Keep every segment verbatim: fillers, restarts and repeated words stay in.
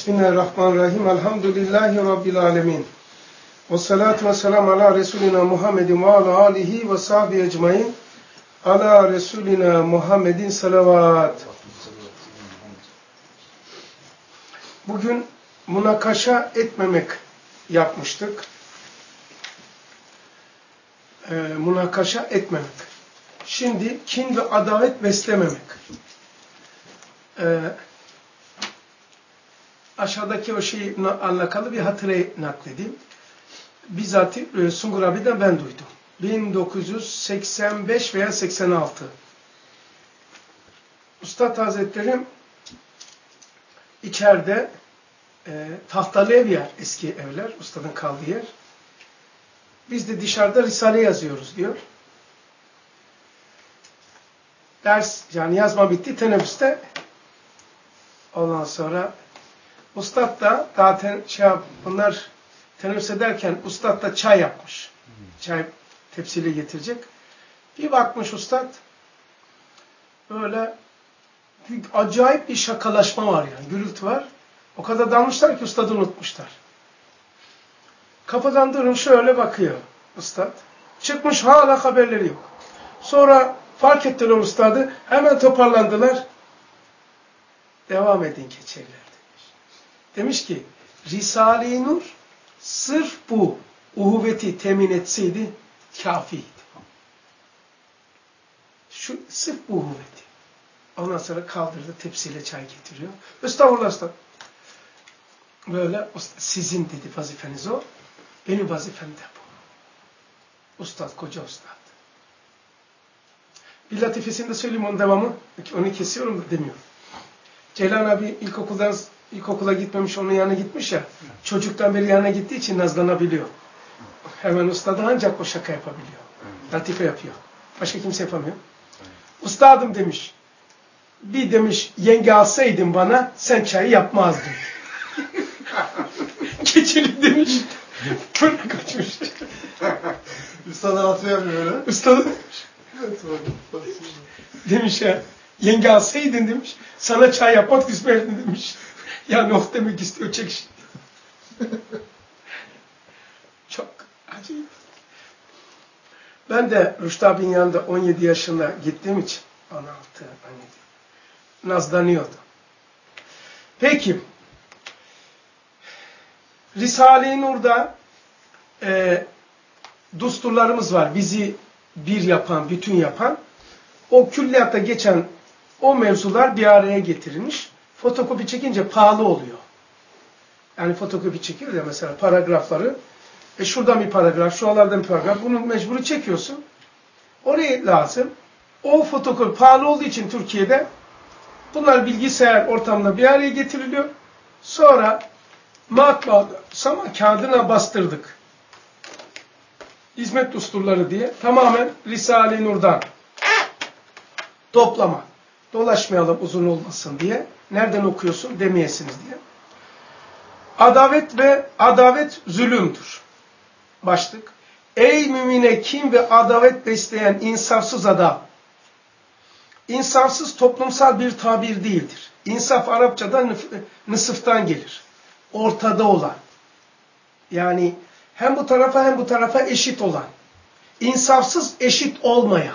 Bismillahirrahmanirrahim. Elhamdülillahi Rabbil alemin. Ve salatu ve selamu ala Resulina Muhammedin ve ala alihi ve sahbihi ecmain. Ala Resulina Muhammedin salavat. Bugün münakaşa etmemek yapmıştık. Ee, münakaşa etmemek. Şimdi kin ve adalet beslememek. Ee, aşağıdaki o şeyle alakalı bir hatırayı nakledeyim. Bizzat e, Sungur abi'den ben duydum. bin dokuz yüz seksen beş veya seksen altı. Üstad Hazretleri içeride e, tahtalı ev yer, eski evler, ustadın kaldığı yer. Biz de dışarıda Risale yazıyoruz diyor. Ders, yani yazma bitti, teneffüste. Ondan sonra ustad da zaten şey yap, bunlar teneffüs ederken ustad da çay yapmış. Çay tepsiyle getirecek. Bir bakmış ustad, böyle bir, acayip bir şakalaşma var yani, gürültü var. O kadar dalmışlar ki ustadı unutmuşlar. Kafadan durun şöyle bakıyor ustad. Çıkmış, hala haberleri yok. Sonra fark ettiler ustadı, hemen toparlandılar. Devam edin keçiler demiş. Demiş ki, Risale-i Nur sırf bu uhuvveti temin etseydi kafiydi. Şu sırf bu uhuvveti. Ondan sonra kaldırdı, tepsiyle çay getiriyor. Estağfurullah ustad. Böyle, sizin dedi vazifeniz o. Benim vazifem de bu. Ustad, koca ustad. Bir latifesini de söyleyeyim onun devamı. Onu kesiyorum da demiyorum. Ceylan abi ilkokuldan, ilkokula gitmemiş, onun yanına gitmiş ya. Çocuktan beri yanına gittiği için nazlanabiliyor. Hemen ustadı ancak o şaka yapabiliyor. Latife yapıyor. Başka kimse yapamıyor. Ustadım demiş. Bir demiş yenge alsaydın bana sen çayı yapmazdın. Keçeli demiş. Böyle kaçmış. Üstad'a atıyor böyle. Ustadı demiş. Demiş ya. Yenge alsaydın demiş. Sana çay yapmak düşmerdin demiş. Yani oh demek istiyor, çek şimdi. Çok acayip. Ben de Rüştü abinin yanında on yedi yaşında gittiğim için on altı on yedi nazlanıyordu. Peki Risale-i Nur'da e, düsturlarımız var. Bizi bir yapan, bütün yapan. O külliyatta geçen o mevzular bir araya getirilmiş. Fotokopi çekince pahalı oluyor. Yani fotokopi çekiyor ya mesela paragrafları. E şuradan bir paragraf, şuralardan bir paragraf. Bunu mecburi çekiyorsun. Oraya lazım. O fotokopi pahalı olduğu için Türkiye'de bunlar bilgisayar ortamında bir araya getiriliyor. Sonra matbaada sama kağıdına bastırdık. Hizmet düsturları diye tamamen Risale-i Nur'dan toplama. Dolaşmayalım uzun olmasın diye. Nereden okuyorsun demeyesiniz diye. Adavet ve adavet zulümdür. Başlık. Ey mümine kin ve adavet besleyen insafsız adam. İnsafsız toplumsal bir tabir değildir. İnsaf Arapçadan nısıftan gelir. Ortada olan. Yani hem bu tarafa hem bu tarafa eşit olan. İnsafsız eşit olmayan.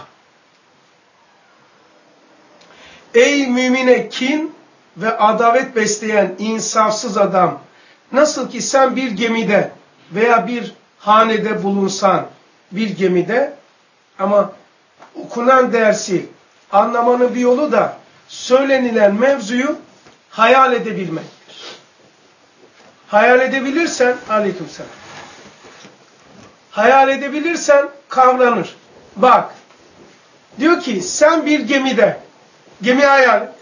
Ey mümine kin ve adavet besleyen insafsız adam. Nasıl ki sen bir gemide veya bir hanede bulunsan bir gemide ama okunan dersi anlamanın bir yolu da söylenilen mevzuyu hayal edebilmektir. Hayal edebilirsen aleykümselam. Hayal edebilirsen kavranır. Bak. Diyor ki sen bir gemide gemi hayal et.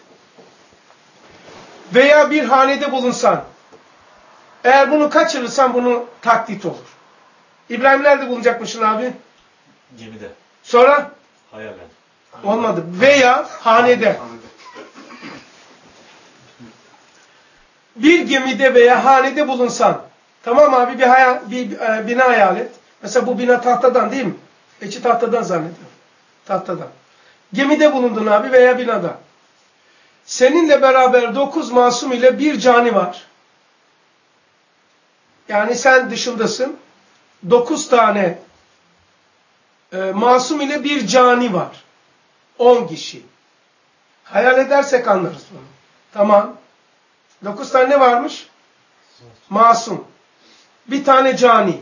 Veya bir hanede bulunsan. Eğer bunu kaçırırsan bunu taklit olur. İbrahim nerede bulunacakmışsın abi? Gemide. Sonra? Hayalen. Olmadı. Veya hanede. Bir gemide veya hanede bulunsan. Tamam abi bir, hayal, bir e, bina hayal et. Mesela bu bina tahtadan değil mi? İçi tahtadan zannediyorum. Tahtadan. Gemide bulundun abi veya binada. Seninle beraber dokuz masum ile bir cani var. Yani sen dışındasın. Dokuz tane e, masum ile bir cani var. On kişi. Hayal edersek anlarız bunu. Tamam. Dokuz tane ne varmış? Masum. Bir tane cani.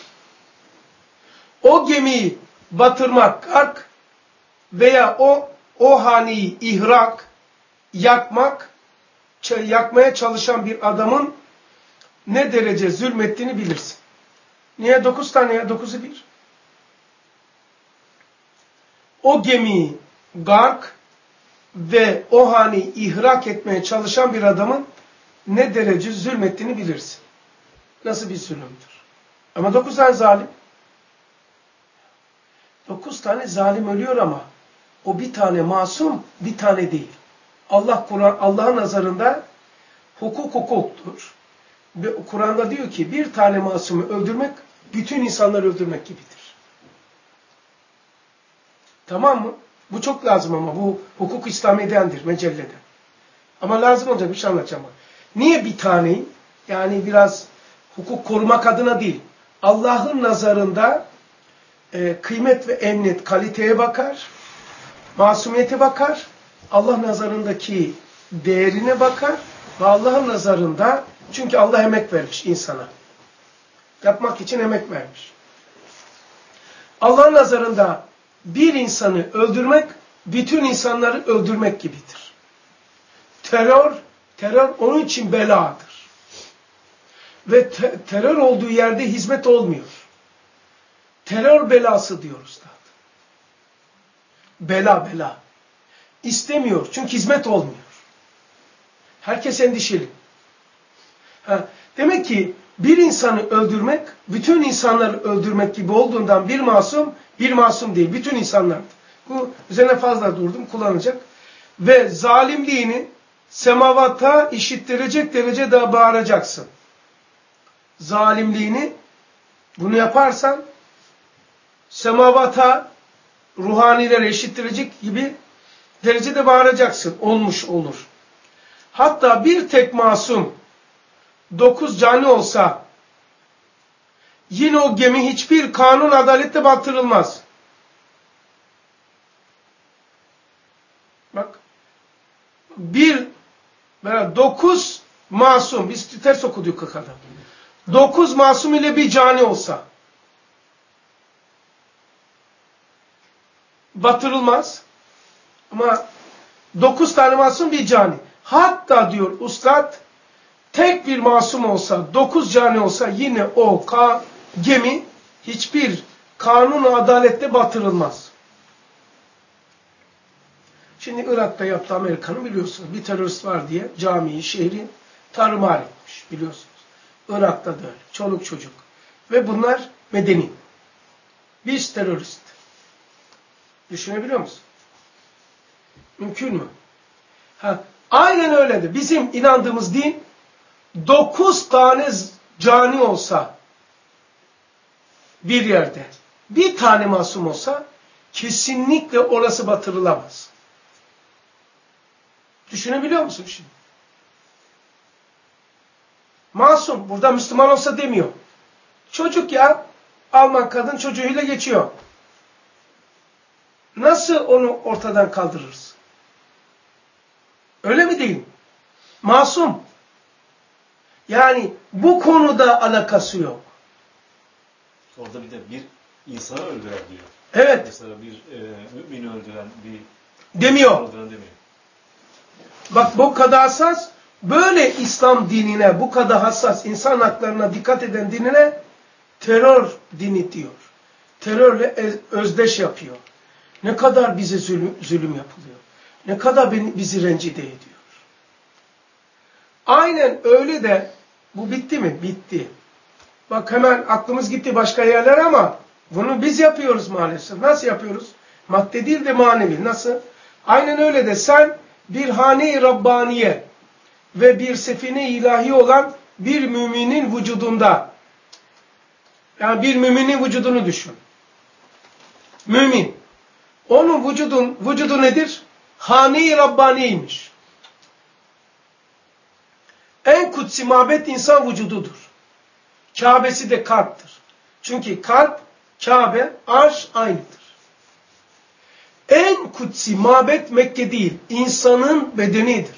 O gemiyi batırmak, gark veya o o haneyi ihrak, yakmak, yakmaya çalışan bir adamın ne derece zulmettiğini bilirsin. Niye dokuz tane ya? Dokuzu bir. O gemiyi gark ve o haneyi ihrak etmeye çalışan bir adamın ne derece zulmettiğini bilirsin. Nasıl bir zulümdür. Ama dokuz tane zalim. Dokuz tane zalim ölüyor ama o bir tane masum, bir tane değil. Allah Kur'an Allah'ın nazarında hukuk hukuktur. Ve Kur'an'da diyor ki bir tane masumu öldürmek bütün insanları öldürmek gibidir. Tamam mı? Bu çok lazım ama bu hukuk İslami'dendir, mecelleden. Ama lazım olacak bir şey anlatacağım. Niye bir taneyi? Yani biraz hukuk korumak adına değil. Allah'ın nazarında e, kıymet ve emniyet kaliteye bakar, masumiyete bakar, Allah nazarındaki değerine bakar ve Allah'ın nazarında, çünkü Allah emek vermiş insana. Yapmak için emek vermiş. Allah'ın nazarında bir insanı öldürmek, bütün insanları öldürmek gibidir. Terör, terör onun için beladır. Ve te terör olduğu yerde hizmet olmuyor. Terör belası diyoruz da. Bela bela. İstemiyor çünkü hizmet olmuyor. Herkes endişeli. Ha, demek ki bir insanı öldürmek, bütün insanları öldürmek gibi olduğundan bir masum, bir masum değil. Bütün insanlardır. Bu üzerine fazla durdum, kullanacak. Ve zalimliğini semavata işittirecek derece daha bağıracaksın. Zalimliğini bunu yaparsan semavata ruhanilere eşittirecek gibi derecede bağıracaksın. Olmuş olur. Hatta bir tek masum dokuz cani olsa yine o gemi hiçbir kanun adalette batırılmaz. Bak. Bir veya dokuz masum, biz ters okuduk kadar. Dokuz masum ile bir cani olsa batırılmaz. Ama dokuz tane masum bir cani. Hatta diyor ustad, tek bir masum olsa, dokuz cani olsa yine o ka gemi hiçbir kanun adalette batırılmaz. Şimdi Irak'ta yaptı Amerika'nın, biliyorsunuz. Bir terörist var diye camiyi, şehri tarumar etmiş, biliyorsunuz. Irak'ta da öyle. Çoluk çocuk. Ve bunlar medeni. Biz terörist. Düşünebiliyor musun? Mümkün mü? Ha, aynen öyledir. Bizim inandığımız din dokuz tane cani olsa bir yerde, bir tane masum olsa kesinlikle orası batırılamaz. Düşünebiliyor musun şimdi? Masum. Burada Müslüman olsa demiyor. Çocuk ya. Alman kadın çocuğuyla geçiyor. Nasıl onu ortadan kaldırırız? Öyle mi değil mi? Masum. Yani bu konuda alakası yok. Orada bir de bir insanı öldüren diyor. Evet. Mesela bir e, mümini öldüren bir demiyor. öldüren demiyor. Bak bu kadar hassas, böyle İslam dinine, bu kadar hassas, insan haklarına dikkat eden dinine terör dini diyor. Terörle özdeş yapıyor. Ne kadar bize zulüm, zulüm yapılıyor. Ne kadar bizi rencide ediyor. Aynen öyle de, bu bitti mi? Bitti. Bak hemen aklımız gitti başka yerlere ama bunu biz yapıyoruz maalesef. Nasıl yapıyoruz? Madde değil de manevi. Nasıl? Aynen öyle de sen bir hane-i Rabbaniye ve bir sefine ilahi olan bir müminin vücudunda, yani bir müminin vücudunu düşün. Mümin. Onun vücudun, vücudu nedir? Hane-i Rabbani'ymiş. En kutsi mabet insan vücududur. Kabe'si de kalptir. Çünkü kalp, Kabe, arş aynıdır. En kutsi mabet Mekke değil, insanın bedenidir.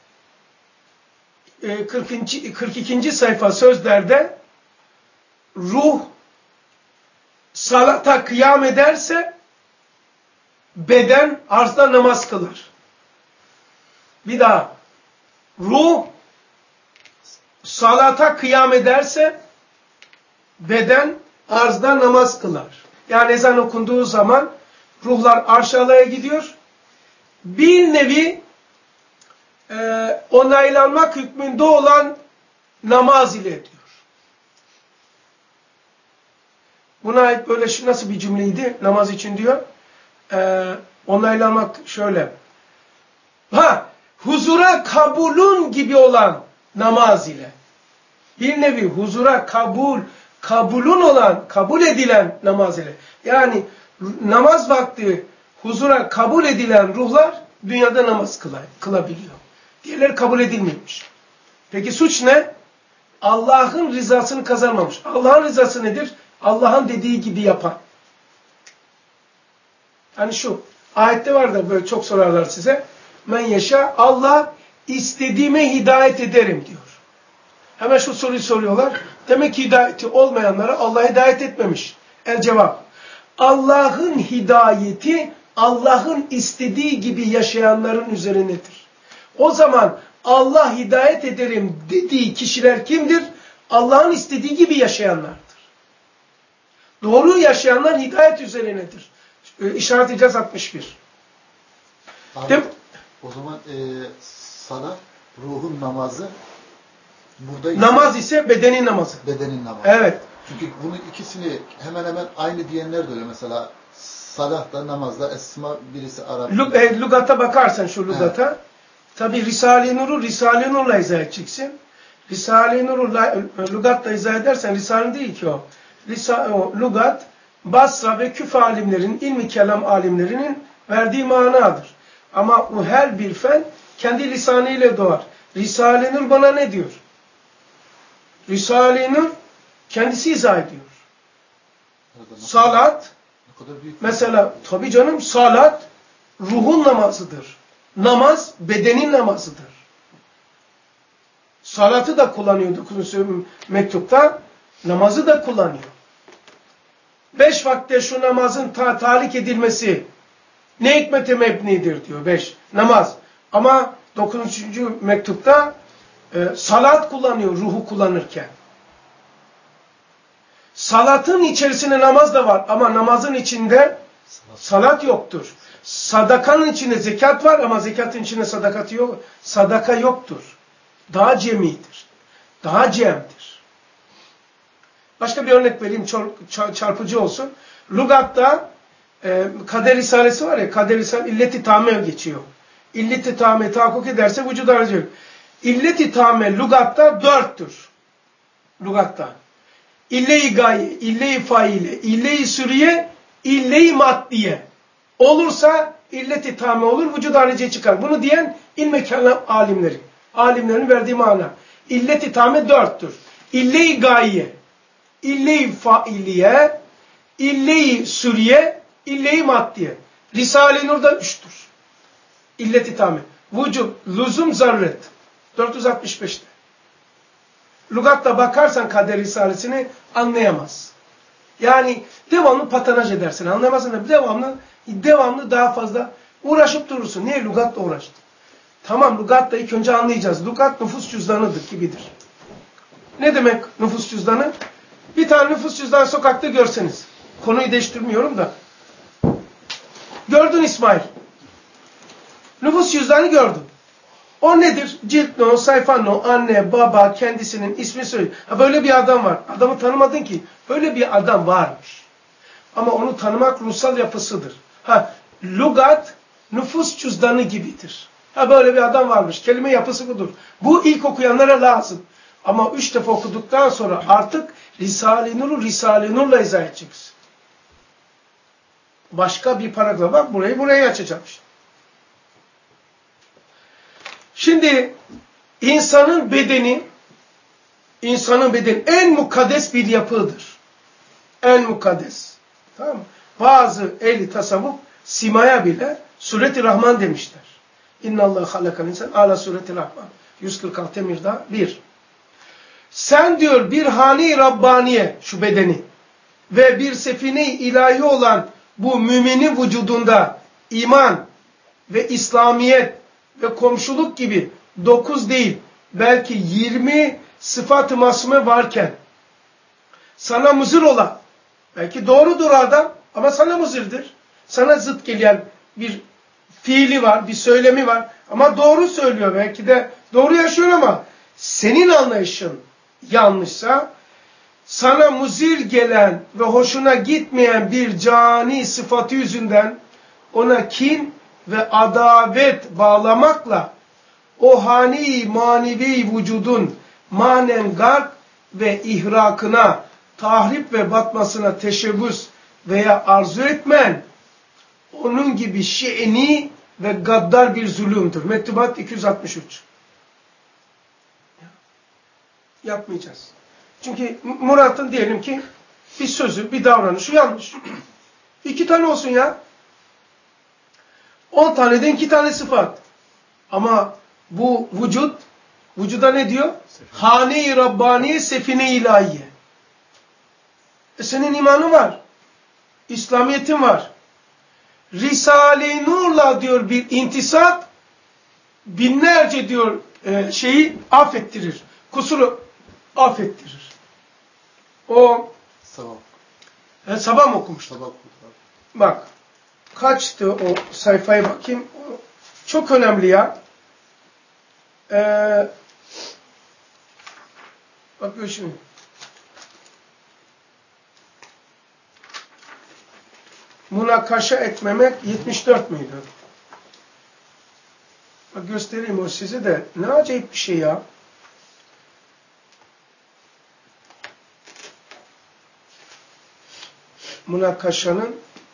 kırk ikinci sayfa sözlerde ruh salata kıyam ederse beden arzda namaz kılar. Bir daha. Ruh salata kıyam ederse beden arzda namaz kılar. Yani ezan okunduğu zaman ruhlar arş-ı gidiyor. Bir nevi e, onaylanmak hükmünde olan namaz ile ediyor. Buna ait böyle şu nasıl bir cümleydi namaz için diyor. E, onaylanmak şöyle. Ha, huzura kabulün gibi olan namaz ile. Bir nevi huzura kabul, kabulün olan, kabul edilen namaz ile. Yani namaz vakti huzura kabul edilen ruhlar dünyada namaz kılay, kılabiliyor. Diğerleri kabul edilmemiş. Peki suç ne? Allah'ın rızasını kazanmamış. Allah'ın rızası nedir? Allah'ın dediği gibi yapan. Hani şu ayette var da böyle çok sorarlar size. Men yaşa, Allah istediğime hidayet ederim diyor. Hemen şu soruyu soruyorlar. Demek ki hidayeti olmayanlara Allah hidayet etmemiş. El cevap. Allah'ın hidayeti Allah'ın istediği gibi yaşayanların üzerinedir. O zaman Allah hidayet ederim dediği kişiler kimdir? Allah'ın istediği gibi yaşayanlardır. Doğru yaşayanlar hidayet üzerinedir. İşaret edeceğiz altmış bir. Abi, Değil o zaman e, sana ruhun namazı burada ise, namaz ise bedenin namazı. bedenin namazı. Evet. Çünkü bunu ikisini hemen hemen aynı diyenler de öyle. Mesela salahta, namazda esma birisi Arap. Lug e, lugata bakarsan şu lugata. Evet. Tabi Risale-i Nur'u Risale-i Nur'la izah edeceksin. Risale-i Nur'u lugatla izah edersen Risale değil ki o. Risa, o lugat Basra ve Küfe alimlerin, ilmi kelam alimlerinin verdiği manadır. Ama o her bir fen kendi lisanıyla doğar. Risale-i Nur bana ne diyor? Risale-i Nur kendisi izah ediyor. Salat, mesela tabii canım salat ruhun namazıdır. Namaz bedenin namazıdır. Salatı da kullanıyor dokuzuncu mektupta, namazı da kullanıyor. Beş vakte şu namazın ta talik edilmesi ne hikmete mebnidir diyor beş. Namaz. Ama dokuzuncu mektupta e, salat kullanıyor ruhu kullanırken. Salatın içerisinde namaz da var ama namazın içinde salat yoktur. Sadakanın içinde zekat var ama zekatın içinde sadakat yok. Sadaka yoktur. Daha cemidir. Daha cemdir. Başka bir örnek vereyim çok çarpıcı olsun. Lugat'ta e, kader risalesi var ya, kader risalesi illet-i tame geçiyor. İllet-i tame tahakkuk ederse vücuda aracı. İllet-i tame lugatta dörttür. Lugatta. İlle-i gaye, ille-i faile, ille-i sürüye, ille-i maddiye. Olursa illet-i tame olur, vücud harici çıkar. Bunu diyen ilm-i kelam alimleri. Alimlerin verdiği mana. İllet-i tame dörttür. İlle-i gaye, ille-i failiye, ille-i sürüye, ille-i maddiye. Risale-i Nur'da üçtür. İllet-i tame. Vücud, lüzum, zaruret. dört yüz altmış beşte. Lugat'ta bakarsan kader risalesini anlayamaz. Yani devamlı patanaj edersin. Anlayamazsın da devamlı, devamlı daha fazla uğraşıp durursun. Niye lugatla uğraştın? Tamam, lugatla ilk önce anlayacağız. Lugat nüfus cüzdanıdır gibidir. Ne demek nüfus cüzdanı? Bir tane nüfus cüzdanı sokakta görseniz. Konuyu değiştirmiyorum da. Gördün İsmail. Nüfus cüzdanı gördün. O nedir? Cilt no, sayfa no, anne, baba, kendisinin ismi söylüyor. Ha, böyle bir adam var. Adamı tanımadın ki. Böyle bir adam varmış. Ama onu tanımak ruhsal yapısıdır. Ha, lugat nüfus cüzdanı gibidir. Ha, böyle bir adam varmış. Kelime yapısı budur. Bu ilk okuyanlara lazım. Ama üç defa okuduktan sonra artık Risale-i Nur'u Risale-i Nur'la izah edeceksin. Başka bir paragraf. Bak burayı burayı açacağım işte. Şimdi insanın bedeni İnsanın bedeni en mukaddes bir yapıdır. En mukaddes. Tamam mı? Bazı ehli tasavvuf simaya bile Suret-i Rahman demişler. İnna Allah halakal insan ala Suret-i Rahman. yüz kırk altı emirda bir. Sen diyor bir hane-i Rabbaniye şu bedeni ve bir sefine-i ilahi olan bu müminin vücudunda iman ve İslamiyet ve komşuluk gibi dokuz değil belki yirmi sıfat-ı masume varken sana muzır olan, belki doğrudur adam ama sana muzırdır. Sana zıt gelen bir fiili var, bir söylemi var ama doğru söylüyor. Belki de doğru yaşıyor ama senin anlayışın yanlışsa sana muzir gelen ve hoşuna gitmeyen bir cani sıfatı yüzünden ona kin ve adavet bağlamakla o hani manevi vücudun manen gark ve ihrakına, tahrip ve batmasına teşebbüs veya arzu etmen onun gibi şi'ni ve gaddar bir zulümdür. Mektubat iki yüz altmış üç. Yapmayacağız. Çünkü Murat'ın diyelim ki bir sözü, bir davranışı yanlış. İki tane olsun ya. On taneden iki tane sıfat. Ama bu vücut, vücuda ne diyor? Hane-i Rabbaniye, sefine-i ilahiye. E senin imanın var. İslamiyetin var. Risale-i Nur'la diyor bir intisap, binlerce diyor e, şeyi affettirir. Kusuru affettirir. O Sabah. E, sabah mı okumuş? Sabah okudum. Bak. Kaçtı o sayfaya bakayım. O çok önemli ya. Ee, bak şimdi. Münakaşa etmemek yetmiş dört müydü? Bak göstereyim o size de. Ne acayip bir şey ya. Münakaşanın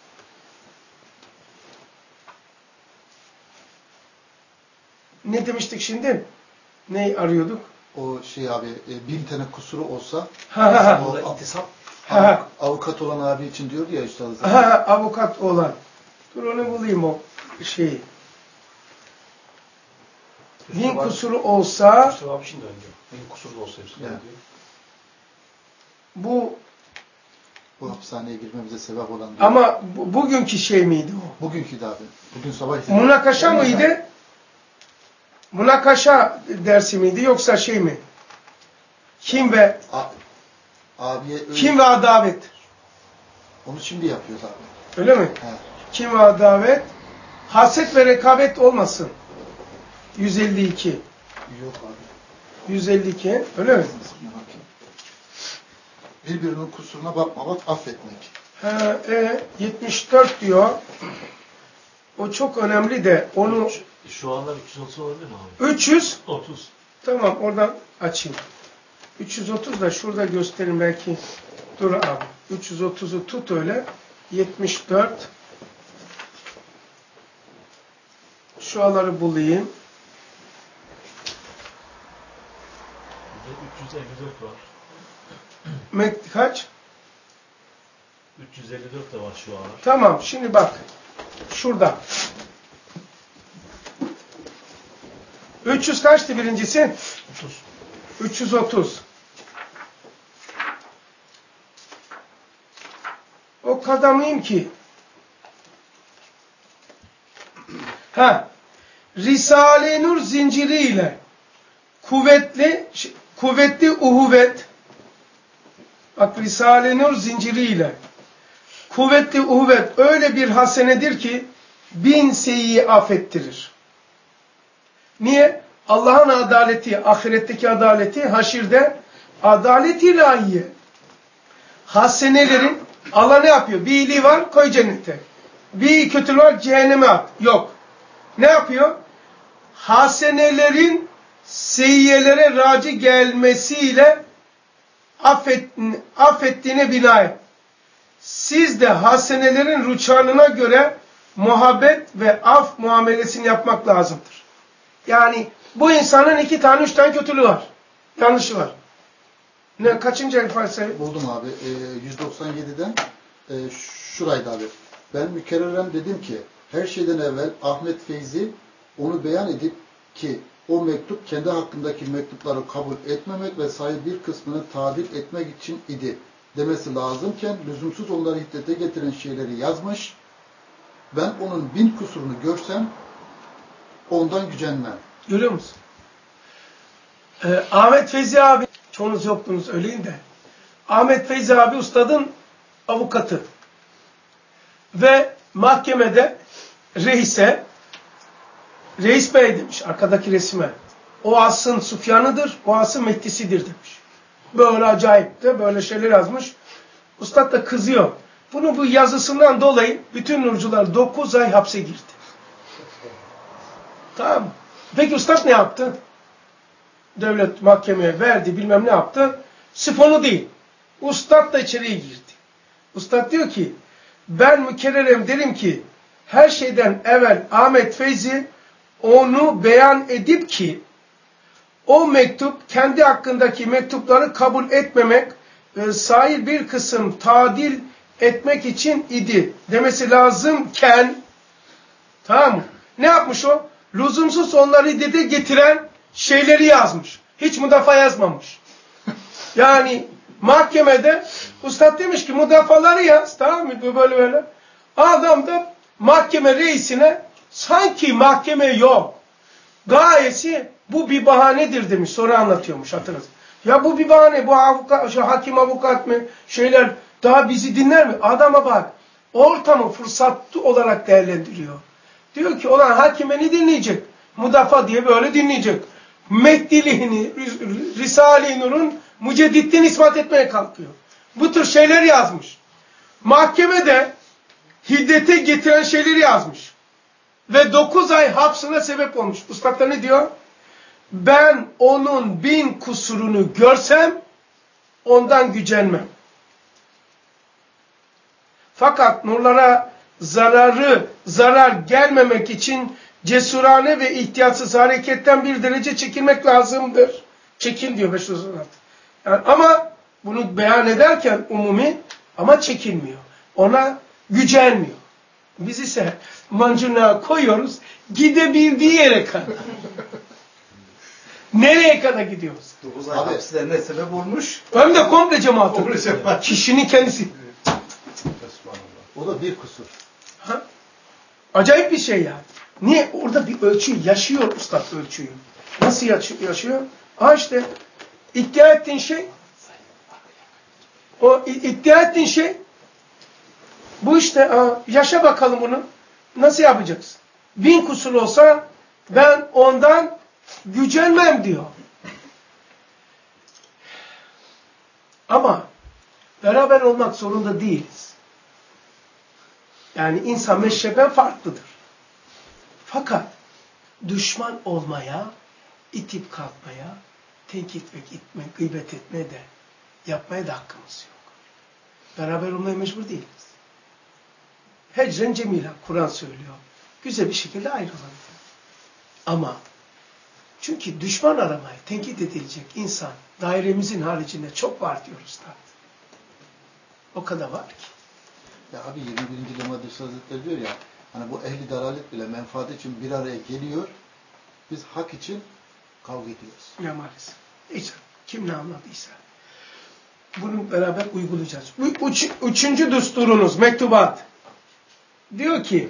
ne demiştik şimdi? Neyi arıyorduk? O şey abi e, bin tane kusuru olsa Ha ha ha. o intisap. Ha. avukat olan abi için diyordu ya üstad. Ha, avukat olan. Dur onu bulayım o şeyi. Bin kusuru olsa Mustafa abi şimdi önce. Bin kusuru da olsa hepsi Yani. diyor. bu Bu hapishaneye girmemize sebep olan diyor. ama bu, bugünkü şey miydi o? Bugünkü de abi. Bugün sabah Münakaşa mıydı? Münakaşa dersi miydi yoksa şey mi? Kim ve A, abiye öyle, kim ve adavet? onu şimdi yapıyoruz abi. Öyle mi? He. Kim ve adavet? Haset ve rekabet olmasın. yüz elli iki. Yok abi. yüz elli iki. Öyle mi? Birbirinin kusuruna bakmamak, affetmek. Ha, e, yetmiş dört diyor. O çok önemli de onu Şu anlar üç yüz otuz olabilir mi abi? üç yüz otuz. tamam oradan açayım. üç yüz otuz da şurada göstereyim belki. Dur abi. üç yüz otuzu tut öyle. yetmiş dört. Şuraları bulayım. üç yüz elli dört var. Mek kaç? üç yüz elli dört de var şu anlar. Tamam. Şimdi bak. Şurada. üç yüz kaçtı birincisi? otuz. üç yüz otuz. O kadar mıyım ki? Ha. Risale-i Nur zinciriyle kuvvetli kuvvetli uhuvvet, bak Risale-i Nur zinciriyle kuvvetli uhuvvet öyle bir hasenedir ki bin seyyi affettirir. Niye? Allah'ın adaleti, ahiretteki adaleti, haşirde adalet ilahiye. Hasenelerin Allah ne yapıyor? Bir iyiliği var, koy cennete. Bir kötülüğü var, cehenneme at. Yok. Ne yapıyor? Hasenelerin seyyiyelere raci gelmesiyle affet, affettiğine binaen. Siz de hasenelerin rüçhanına göre muhabbet ve af muamelesini yapmak lazımdır. Yani bu insanın iki tane, üç tane kötülüğü var. Yanlışı var. Ne kaçıncı el Faysal? Buldum abi. E, yüz doksan yediden e, şuraydı abi. Ben mükerreren dedim ki her şeyden evvel Ahmet Feyzi onu beyan edip ki o mektup kendi hakkındaki mektupları kabul etmemek ve sayı bir kısmını tadil etmek için idi demesi lazımken lüzumsuz onları hiddete getiren şeyleri yazmış. Ben onun bin kusurunu görsem ondan gücenmem. Görüyor musun? Ee, Ahmet Feyzi abi, çoğunuz yoktunuz öyleyim de. Ahmet Feyzi abi ustadın avukatı. Ve mahkemede reise, reis bey demiş arkadaki resime. O asrın Sufyan'ıdır, o asrın Mehdi'sidir demiş. Böyle acayip de böyle şeyler yazmış. Ustad da kızıyor. Bunu bu yazısından dolayı bütün nurcular dokuz ay hapse girdi. Tamam mı? Peki ustad ne yaptı? Devlet mahkemeye verdi, bilmem ne yaptı. Sifonu değil. Ustad da içeriye girdi. Ustad diyor ki, ben mükerrerem derim ki, her şeyden evvel Ahmet Feyzi onu beyan edip ki, o mektup kendi hakkındaki mektupları kabul etmemek ve sair bir kısım tadil etmek için idi demesi lazımken, tamam mı? Ne yapmış o? Lüzumsuz onları hiddete getiren şeyleri yazmış. Hiç müdafaa yazmamış. Yani mahkemede ustad demiş ki müdafaları yaz, tamam mı? Böyle böyle. Adam da mahkeme reisine sanki mahkeme yok. Gayesi bu bir bahanedir demiş. Sonra anlatıyormuş, hatırlasın. Ya bu bir bahane, bu avukat, şu hakim avukat mı, şeyler daha bizi dinler mi? Adama bak, ortamı fırsatlı olarak değerlendiriyor. Diyor ki olan hakim beni dinleyecek. Müdafaa diye böyle dinleyecek. Mehdiliğini, Risale-i Nur'un mücedditliğini ispat etmeye kalkıyor. Bu tür şeyler yazmış. Mahkemede hiddete getiren şeyleri yazmış. Ve dokuz ay hapsine sebep olmuş. Ustad da ne diyor? Ben onun bin kusurunu görsem ondan gücenmem. Fakat nurlara zararı, zarar gelmemek için cesurane ve ihtiyatsız hareketten bir derece çekilmek lazımdır. Çekin diyor beş yüz on altı. Yani ama bunu beyan ederken umumi ama çekinmiyor. Ona gücenmiyor. Biz ise mancınığa koyuyoruz, gidebildiği yere kadar. Nereye kadar gidiyoruz? dokuz ay hapsine sebep olmuş. Hem de komple cemaat. Kişinin kendisi. O da bir kusur. Ha? Acayip bir şey ya. Niye? Orada bir ölçü yaşıyor ustad ölçüyü. Nasıl yaşıyor? Ha işte iddia ettiğin şey, o iddia ettiğin şey bu işte. Aa, yaşa bakalım bunu. Nasıl yapacaksın? Bin kusur olsa ben ondan gücenmem diyor. Ama beraber olmak zorunda değiliz. Yani insan meşreben farklıdır. Fakat düşman olmaya, itip kalkmaya, tenkit ve itme, gıybet etmeye de yapmaya da hakkımız yok. Beraber olmaya mecbur değiliz. Hecren cemila, Kur'an söylüyor. Güzel bir şekilde ayrılalım. Ama çünkü düşman aramaya, tenkit edilecek insan dairemizin haricinde çok var diyor Üstad. O kadar var ki. Ya abi yirmi birinci Lemadi Hazretleri diyor ya, hani bu ehli dalalet bile menfaat için bir araya geliyor, biz hak için kavga ediyoruz. Ya maalesef. İşte, kim ne anladıysa. Bunu beraber uygulayacağız. Bu üç, üçüncü düsturunuz, mektubat. Diyor ki,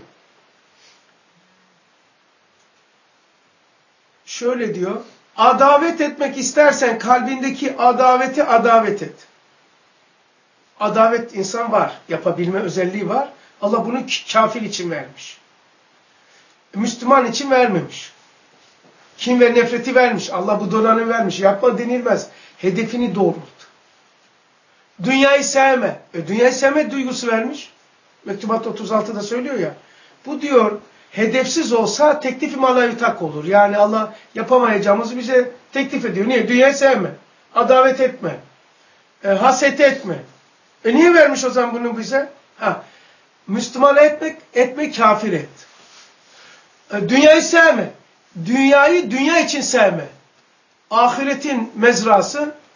şöyle diyor, adavet etmek istersen kalbindeki adaveti adavet et. Adavet insan var, yapabilme özelliği var. Allah bunu kafir için vermiş. Müslüman için vermemiş. Kin ve nefreti vermiş. Allah bu donanımı vermiş. Yapma denilmez. Hedefini doğrult. Dünyayı sevme. E, dünyayı sevme duygusu vermiş. Mektubat otuz altıda söylüyor ya. Bu diyor, hedefsiz olsa teklif-i malavitak olur. Yani Allah yapamayacağımızı bize teklif ediyor. Niye? Dünyayı sevme. Adavet etme. E, haset etme. E niye vermiş o zaman bunu bize? Ha, Müslüman etmek, etme kafir et. E, dünyayı sevme. Dünyayı dünya için sevme. Ahiretin mezrası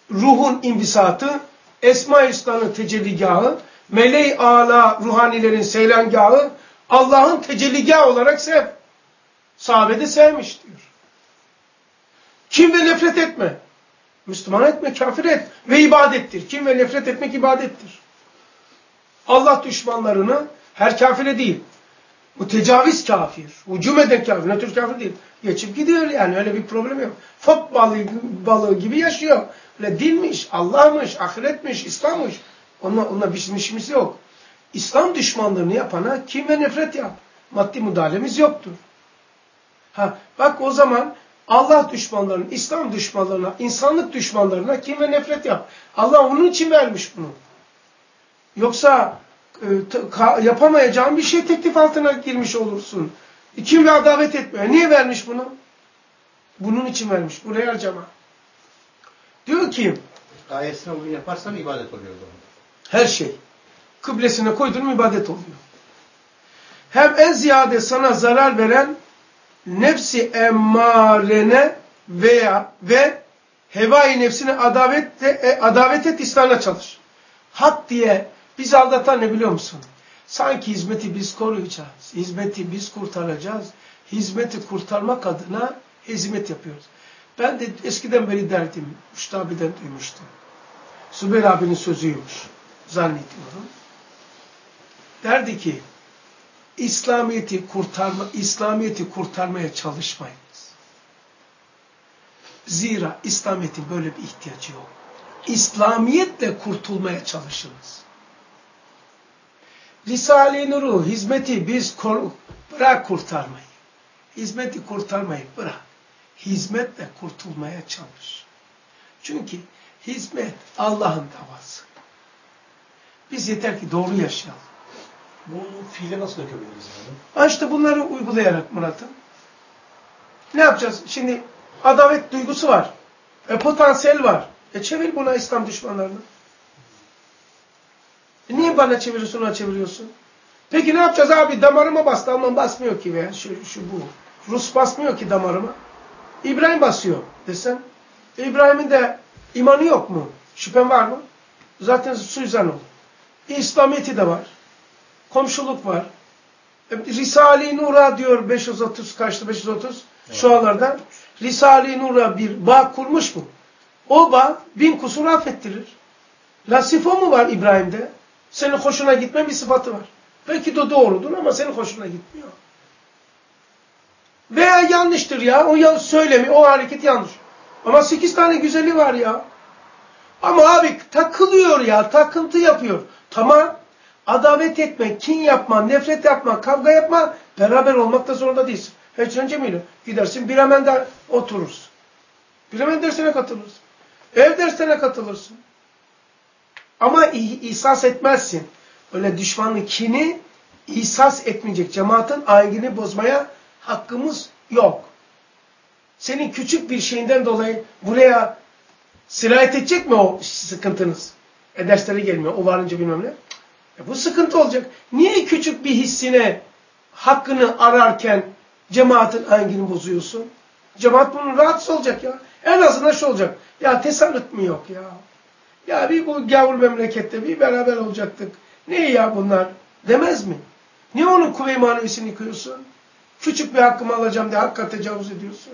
ruhun imbisatı, Esma-i Hüsna'nın tecelligahı, Mele-i Âlâ ruhanilerin seylangahı, Allah'ın tecelligahı olarak sev. Sahabe de sevmiş diyor. Kim ve nefret etme. Müslüman etme, kafir et. Ve ibadettir. Kim ve nefret etmek ibadettir. Allah düşmanlarını, her kafire değil, bu tecavüz kafir, hücum eden kafir, ne tür kafir değil. Geçip gidiyor yani, öyle bir problem yok. Fok balığı, balığı gibi yaşıyor. Öyle dinmiş, Allah'mış, ahiretmiş, İslam'mış. Onunla, onunla bir işimiz yok. İslam düşmanlığını yapana kim ve nefret yap. Maddi müdahalemiz yoktur. Ha, bak o zaman Allah düşmanlarına, İslam düşmanlarına, insanlık düşmanlarına kim ve nefret yap. Allah onun için vermiş bunu. Yoksa e, ka, yapamayacağın bir şey teklif altına girmiş olursun. Kim ve adavet etmiyor. Niye vermiş bunu? Bunun için vermiş. Buraya harcama. Diyor ki Gayesine uygun yaparsan ibadet oluyor o zaman. Her şey. Kıblesine koyduğun ibadet oluyor. Hem en ziyade sana zarar veren nefsi emmarene veya ve hevai nefsine adavet, de, adavet et, İslam'a çalış. Hak diye bizi aldatan ne biliyor musun? Sanki hizmeti biz koruyacağız. Hizmeti biz kurtaracağız. Hizmeti kurtarmak adına hizmet yapıyoruz. Ben de eskiden beri derdim. Müştü abiden duymuştum. Sübeyl abinin sözüymüş. Zannediyorum. Derdi ki İslamiyeti kurtarma, İslamiyeti kurtarmaya çalışmayınız. Zira İslamiyet'in böyle bir ihtiyacı yok. İslamiyetle kurtulmaya çalışınız. Risale-i Nur'u, hizmeti biz koru, bırak kurtarmayı. Hizmeti kurtarmayı bırak. Hizmetle kurtulmaya çalış. Çünkü hizmet Allah'ın davası. Biz yeter ki doğru yaşayalım. Bunu fiile nasıl dökebiliriz yani? Ha işte bunları uygulayarak Murat'ım. Ne yapacağız? Şimdi adalet duygusu var. E, potansiyel var. E çevir buna İslam düşmanlarını. E, niye bana çeviriyorsun, ona çeviriyorsun? Peki ne yapacağız abi? Damarıma bastı. Alman basmıyor ki veya şu, şu bu. Rus basmıyor ki damarıma. İbrahim basıyor desen. E, İbrahim'in de imanı yok mu? Şüphen var mı? Zaten suizan olur. E, İslamiyeti de var. Komşuluk var. Risale-i Nur'a diyor beş yüz otuz kaçtı? beş yüz otuz evet. Şualardan. Risale-i Nur'a bir bağ kurmuş mu? O bağ bin kusur affettirir. La sifo mu var İbrahim'de? Senin hoşuna gitmeyen bir sıfatı var. Belki de doğrudur ama senin hoşuna gitmiyor. Veya yanlıştır ya. O söylemi, o hareket yanlış. Ama sekiz tane güzeli var ya. Ama abi takılıyor ya. Takıntı yapıyor. Tamam. Adavet etme, kin yapma, nefret yapma, kavga yapma, beraber olmakta zorunda değilsin. Hiç önce miyle gidersin, Biremen'de oturursun. Biremen dersine katılırsın. Ev dersine katılırsın. Ama ihsas etmezsin. Öyle düşmanın kini ihsas etmeyecek. Cemaatin ahengini bozmaya hakkımız yok. Senin küçük bir şeyinden dolayı buraya sirayet edecek mi o sıkıntınız? E derslere gelmiyor, o varınca bilmem ne. E bu sıkıntı olacak. Niye küçük bir hissine hakkını ararken cemaatin ahengini bozuyorsun? Cemaat bunun rahatsız olacak ya. En azından şu olacak. Ya tesallıt mı yok ya? Ya bir bu gavur memlekette bir beraber olacaktık. Ne ya bunlar? Demez mi? Niye onun kuvve-i manevisini yıkıyorsun? Küçük bir hakkımı alacağım diye hakka tecavüz ediyorsun.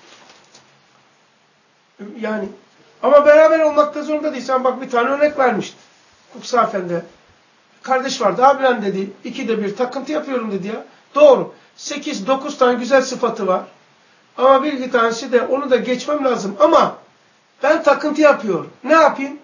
Yani ama beraber olmakta zorunda değilsen bak bir tane örnek vermişti. Kuksa Efendi. Kardeş vardı. Abilen dedi. İkide bir takıntı yapıyorum dedi ya. Doğru. Sekiz, dokuz tane güzel sıfatı var. Ama bir iki tanesi de onu da geçmem lazım. Ama ben takıntı yapıyorum. Ne yapayım?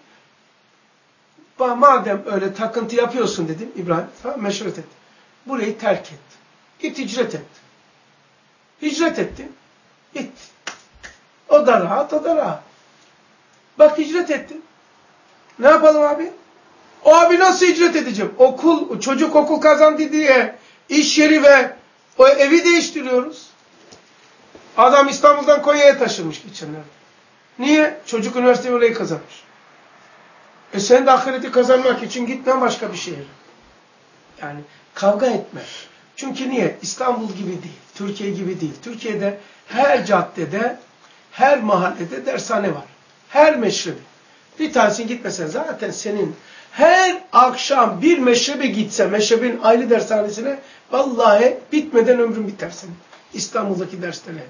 Madem öyle takıntı yapıyorsun dedim İbrahim. Tamam, meşveret et. Burayı terk et. Git hicret et. Hicret ettin. Git. O da rahat, o da rahat. Bak hicret ettin. Ne yapalım abi? O abi nasıl hicret edeceğim? Okul, çocuk okul kazandı diye iş yeri ve o evi değiştiriyoruz. Adam İstanbul'dan Konya'ya taşınmış geçenlerde. Niye? Çocuk üniversiteyi orayı kazanmış. E sen de ahireti kazanmak için gitme başka bir şehir. Yani kavga etme. Çünkü niye? İstanbul gibi değil, Türkiye gibi değil. Türkiye'de her caddede, her mahallede dershane var. Her meşrebi. Bir tanesini gitmesen zaten senin her akşam bir meşrebe gitse, meşrebin aile dershanesine vallahi bitmeden ömrün biter senin. İstanbul'daki derslerine.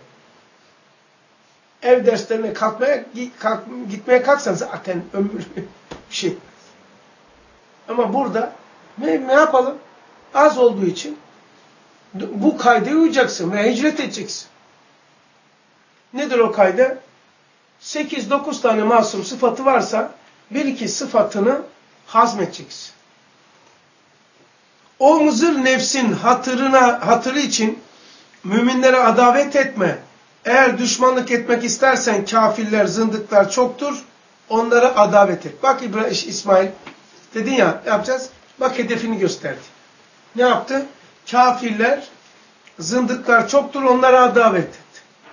Ev derslerine kalkmaya, kalk, gitmeye kalksan zaten ömür bir şey. Ama burada ne, ne yapalım? Az olduğu için bu kaydaya uyacaksın ve hicret edeceksin. Nedir o kayda? sekiz dokuz tane masum sıfatı varsa bir iki sıfatını hazmedeceksin. O muzır nefsin hatırına, hatırı için müminlere adavet etme. Eğer düşmanlık etmek istersen kafirler, zındıklar çoktur. Onlara adavet et. Bak İbrahim, İsmail dedin ya yapacağız. Bak hedefini gösterdi. Ne yaptı? Kafirler, zındıklar çoktur. Onlara adavet et.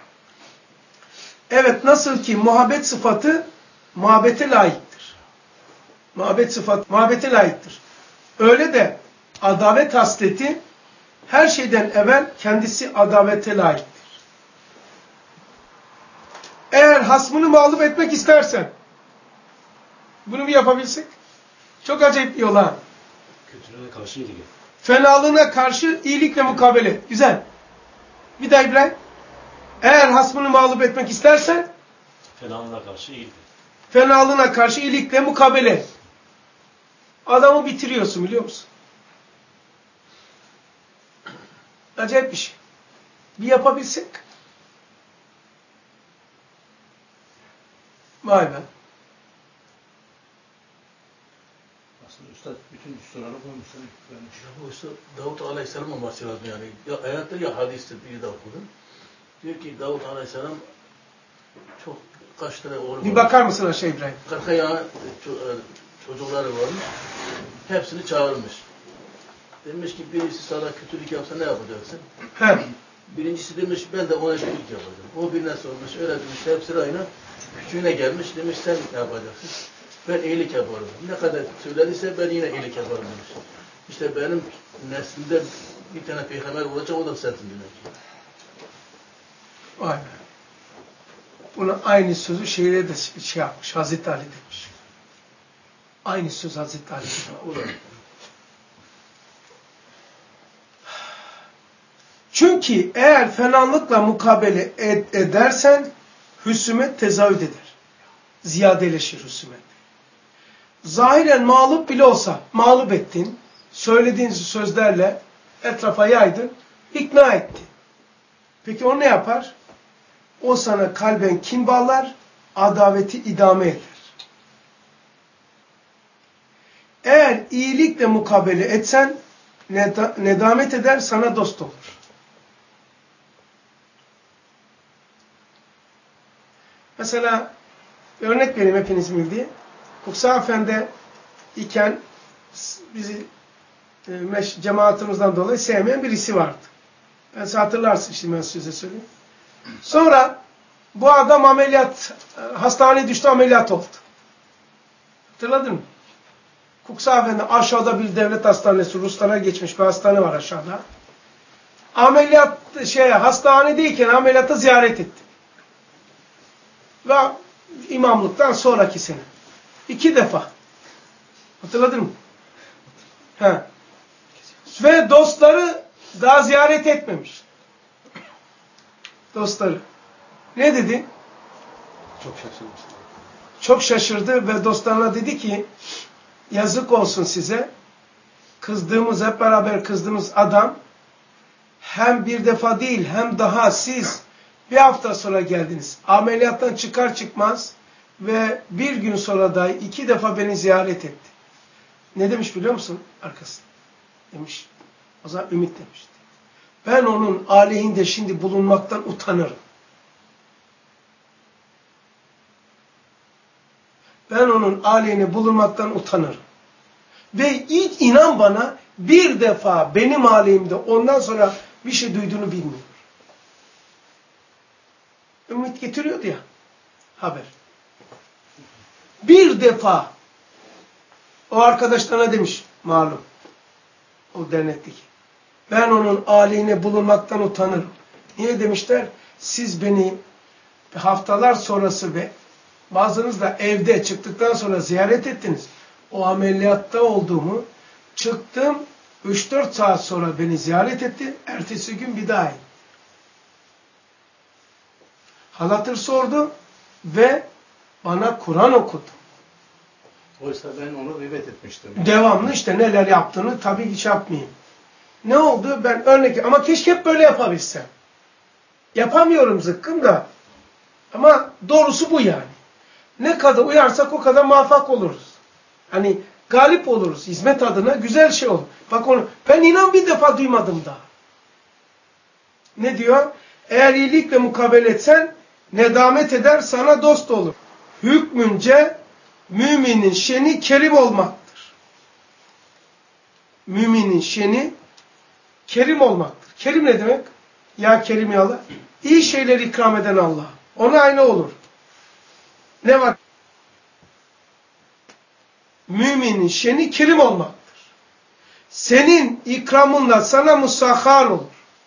Evet, nasıl ki muhabbet sıfatı muhabbete layıktır. Muhabbet sıfatı muhabbete layıktır. Öyle de adavet hasleti her şeyden evvel kendisi adavete layıktır. Eğer hasmını mağlup etmek istersen bunu bir yapabilsek çok acayip bir yol ha. Kötülüğüne karşı iyilik. Fenalığına karşı iyilikle mukabele. Güzel. Bir daha İbrahim. Eğer hasmını mağlup etmek istersen Fenalığına karşı iyilik. Fenalığına karşı iyilikle mukabele. Adamı bitiriyorsun biliyor musun? Acayip bir şey. Bir yapabilsek. Vay be. Aslında Üstad bütün soruları koymuşsun. Ya bu işte Davut Aleyhisselam'ın bahsediyor yani. Ya hayatta ya hadiste biri de okudum. Diyor ki Davut Aleyhisselam çok kaç tane oğlu Bir var. bakar mısın aşağı İbrahim? Kırka ya çocukları varmış. Hepsini çağırmış. Demiş ki birisi sana kötülük yapsa ne yapacaksın? He. Birincisi demiş ben de ona kötülük yapacağım. O birine sormuş öyle demiş hepsi aynı. Küçüğüne gelmiş demiş sen ne yapacaksın? Ben iyilik yaparım. Ne kadar söylediyse ben yine iyilik yaparım demiş. İşte benim neslimde bir tane peygamber olacak o da sensin demek. Vay be. Bunu aynı sözü şeyle de şey yapmış. Hazreti Ali demiş. Aynı söz Hazreti Ali demiş. Çünkü eğer fenalıkla mukabele ed edersen hüsümet tezahüt eder. Ziyadeleşir hüsümet. Zahiren mağlup bile olsa mağlup ettin, söylediğin sözlerle etrafa yaydın, ikna etti. Peki o ne yapar? O sana kalben kin bağlar, adaveti idame eder. Eğer iyilikle mukabele etsen, nedamet eder, sana dost olur. Mesela bir örnek vereyim hepiniz bildiği. Kuksafen'de iken bizi e, cemaatimizden dolayı sevmeyen birisi vardı. Ben size hatırlarsın şimdi ben size söyleyeyim. Sonra bu adam ameliyat, hastaneye düştü, ameliyat oldu. Hatırladın mı? Kuksafen'de aşağıda bir devlet hastanesi, Ruslara geçmiş bir hastane var aşağıda. Ameliyat şey hastanedeyken ameliyata ziyaret etti. Ve imamlıktan sonraki sene. İki defa. Hatırladın mı? He. Ve dostları daha ziyaret etmemiş. Dostları. Ne dedi? Çok şaşırmış. Çok şaşırdı ve dostlarına dedi ki yazık olsun size. Kızdığımız, hep beraber kızdığımız adam hem bir defa değil hem daha siz bir hafta sonra geldiniz. Ameliyattan çıkar çıkmaz ve bir gün sonra da iki defa beni ziyaret etti. Ne demiş biliyor musun arkasında? Demiş. O zaman Ümit demişti. Ben onun aleyhinde şimdi bulunmaktan utanırım. Ben onun aleyhine bulunmaktan utanırım. Ve hiç inan bana bir defa benim aleyhimde ondan sonra bir şey duyduğunu bilmiyor. Ümit getiriyordu ya haber. Bir defa o arkadaşlarına demiş malum o dernekteki. Ben onun aleyhine bulunmaktan utanırım. Niye demişler? Siz beni haftalar sonrası ve Bazınız da evde çıktıktan sonra ziyaret ettiniz. O ameliyatta olduğumu çıktım. üç dört saat sonra beni ziyaret etti. Ertesi gün bir daha in. Hal hatır sordu ve bana Kur'an okudu. Oysa ben onu gıybet etmiştim. Devamlı işte neler yaptığını tabii hiç yapmayayım. Ne oldu? Ben örnek ama keşke hep böyle yapabilsem. Yapamıyorum zıkkım da. Ama doğrusu bu yani. Ne kadar uyarsak o kadar muvaffak oluruz. Hani galip oluruz. Hizmet adına güzel şey olur. Bak onu ben inan bir defa duymadım daha. Ne diyor? Eğer iyilikle mukabele etsen nedamet eder sana dost olur. Hükmünce müminin şeni kerim olmaktır. Müminin şeni kerim olmaktır. Kerim ne demek? Ya kerim ya Allah. İyi şeyleri ikram eden Allah. Ona aynı olur. Ne var? Müminin şeni kerim olmaktır. Senin ikramınla sana musahhar olur.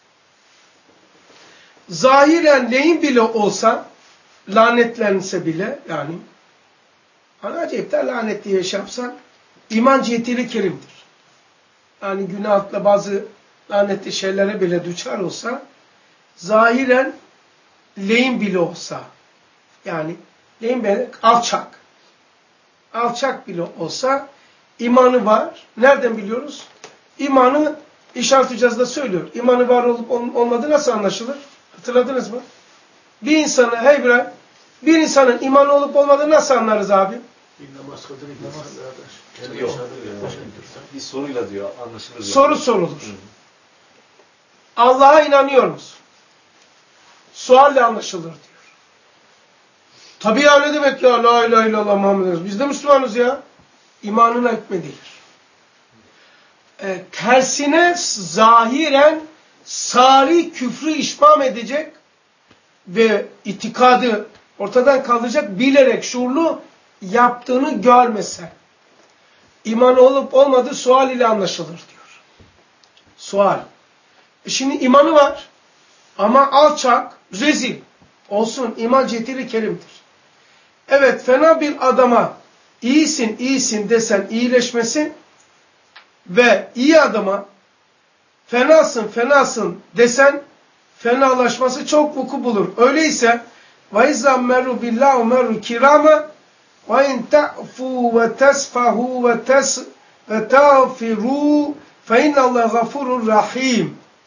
Zahiren leyin bile olsa, lanetlense bile, yani hani acayip de lanet diye şey yapsan, iman cihetiyle kerimdir. Yani günahla bazı lanetli şeylere bile düşer olsa, zahiren leyin bile olsa, yani leyin bile alçak, alçak bile olsa imanı var. Nereden biliyoruz? İmanı İşaret-i Caz'da söylüyor. İmanı var olup olmadığı nasıl anlaşılır? Hatırladınız mı? Bir insanı, hey İbrahim, bir insanın imanı olup olmadığını nasıl anlarız abi? Bir namaz kıldığını görsen kardeş. Kendi Yok. yaşadığını görsen. Bir soruyla diyor anlaşılır. diyor. Soru sorulur. Allah'a inanıyor musun? Sualle anlaşılır diyor. Tabii ya ne demek ya la ilahe illallah Muhammed Resulullah. Biz de Müslümanız ya. İmanına hükmedilir. E, tersine zahiren sari küfrü işmam edecek ve itikadı ortadan kaldıracak bilerek şuurlu yaptığını görmese. İman olup olmadığı sual ile anlaşılır diyor. Sual. E şimdi imanı var ama alçak, rezil olsun. İman cihetiyle kerimdir. Evet, fena bir adama iyisin, iyisin desen iyileşmesi ve iyi adama fenasın, fenasın desen fenalaşması çok vuku bulur. Öyleyse وَاِذَا مَرُّ بِاللّٰهُ مَرُّ كِرَامًا وَاِنْ تَعْفُوا وَتَسْفَهُوا وَتَغْفِرُوا فَاِنَّ اللّٰهَ غَفُورٌ رَحِيمٌ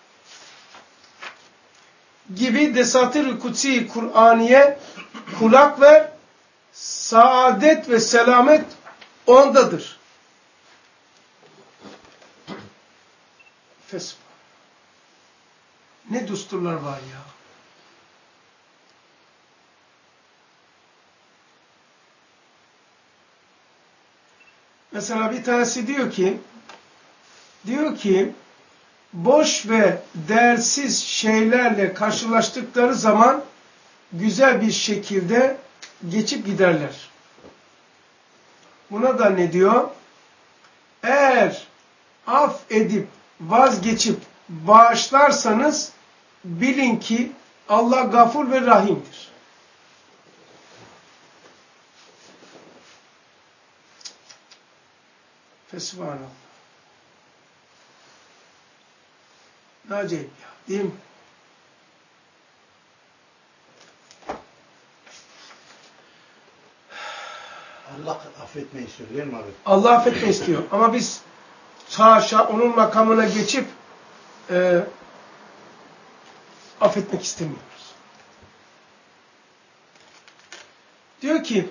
gibi Desatir-i Kutsi Kur'aniye kulak ver, saadet ve selamet ondadır. Fesbah. Ne düsturlar var ya. Mesela bir tanesi diyor ki, diyor ki, boş ve değersiz şeylerle karşılaştıkları zaman güzel bir şekilde geçip giderler. Buna da ne diyor? Eğer af edip vazgeçip bağışlarsanız bilin ki Allah gafur ve rahimdir. Fesubhanallah. Ne acayip ya, değil mi? Allah affetmeyi istiyor değil mi abi? Allah affetme istiyor. Ama biz haşa onun makamına geçip e, affetmek istemiyoruz. Diyor ki,